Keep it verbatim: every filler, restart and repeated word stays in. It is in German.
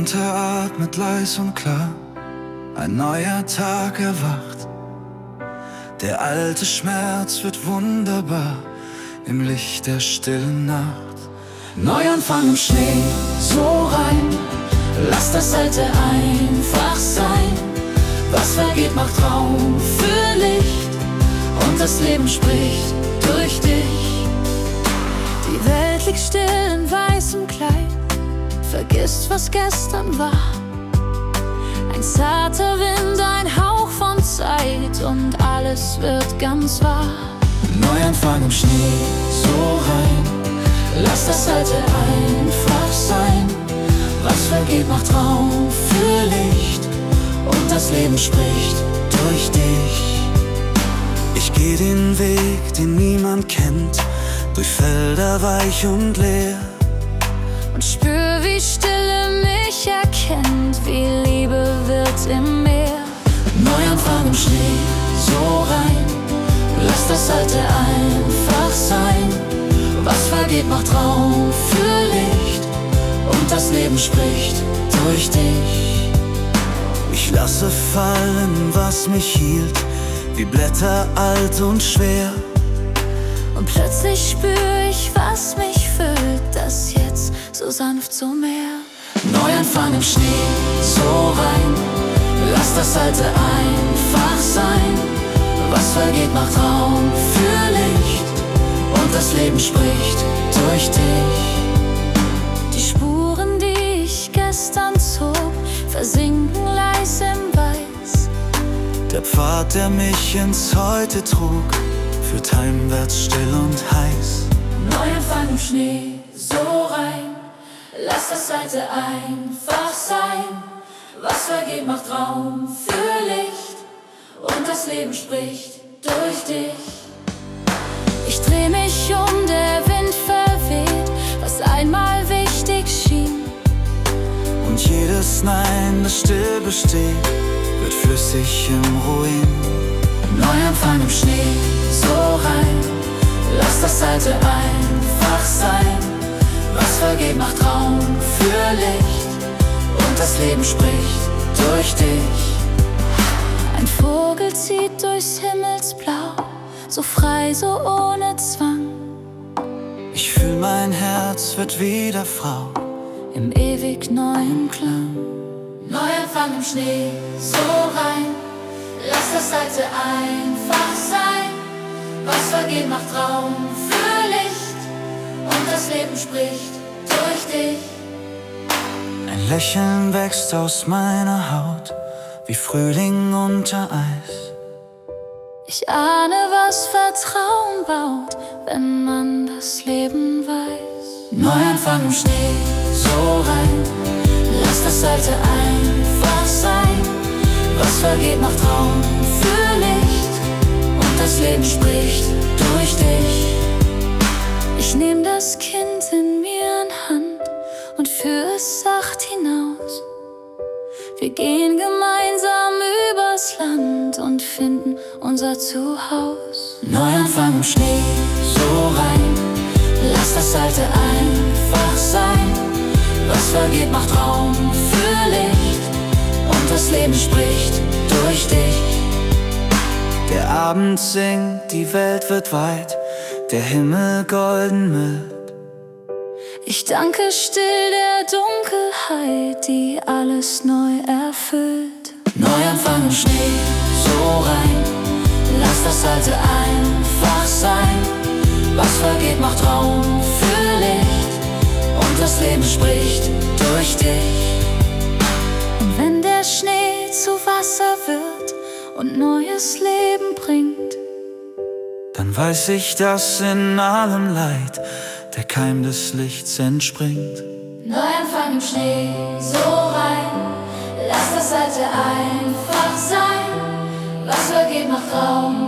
Winter atmet leis und klar, ein neuer Tag erwacht. Der alte Schmerz wird wunderbar im Licht der stillen Nacht. Neuanfang im Schnee, so rein, lass das Alte einfach sein. Was vergeht, macht Raum für Licht und das Leben spricht durch dich. Die Welt liegt still in weißem Kleid, vergisst, was gestern war. Ein zarter Wind, ein Hauch von Zeit und alles wird ganz wahr. Neuanfang im Schnee, so rein, lass das Alte einfach sein. Was vergeht, macht Raum für Licht und das Leben spricht durch dich. Ich geh den Weg, den niemand kennt, durch Felder weich und leer, und spür, wie Stille mich erkennt, wie Liebe wird im Meer. Neuanfang im Schnee, so rein, lass das Alte einfach sein. Was vergeht, macht Raum für Licht und das Leben spricht durch dich. Ich lasse fallen, was mich hielt, wie Blätter alt und schwer. Und plötzlich spür ich, was mich füllt, das jetzt so sanft zum Meer. Neuanfang im Schnee, so rein, lass das Alte einfach sein. Was vergeht, macht Raum für Licht und das Leben spricht durch dich. Die Spuren, die ich gestern zog, versinken leis im Weiß. Der Pfad, der mich ins Heute trug, führt heimwärts still und heiß. Neuanfang im Schnee, so rein, lass das Alte einfach sein. Was vergeht, macht Raum für Licht und das Leben spricht durch dich. Ich dreh mich um, der Wind verweht, was einmal wichtig schien. Und jedes Nein, das still besteht, wird flüssig im Ruin. Neuanfang im Schnee, so rein, lass das Alte einfach sein. Was vergeht, macht Raum für Licht und das Leben spricht durch dich. Ein Vogel zieht durchs Himmelsblau, so frei, so ohne Zwang. Ich fühl, mein Herz wird wieder Frau im ewig neuen Klang. Neuanfang im Schnee, so rein, lass das Alte einfach sein. Was vergeht, macht Raum für Licht und das Leben spricht durch dich. Ein Lächeln wächst aus meiner Haut, wie Frühling unter Eis. Ich ahne, was Vertrauen baut, wenn man das Leben weiß. Neuanfang im Schnee, so rein, lass das Alte einfach sein. Was vergeht, macht Raum für Licht und das Leben spricht durch dich. Ich nehm das Kind in mir in Hand und führ es sacht hinaus. Wir gehen gemeinsam übers Land und finden unser Zuhause. Neuanfang im Schnee, so rein, lass das Alte einfach sein. Was vergeht, macht Raum für Licht und das Leben spricht durch dich. Der Abend singt, die Welt wird weit, der Himmel golden mild. Ich danke still der Dunkelheit, die alles neu erfüllt. Neuanfang im Schnee, so rein, lass das Alte einfach sein. Was vergeht, macht Raum für Licht und das Leben spricht durch dich. Und wenn der Schnee zu Wasser wird und neues Leben bringt, dann weiß ich, dass in allem Leid der Keim des Lichts entspringt. Neuanfang im Schnee, so rein, lass das Alte einfach sein. Was vergeht, macht Raum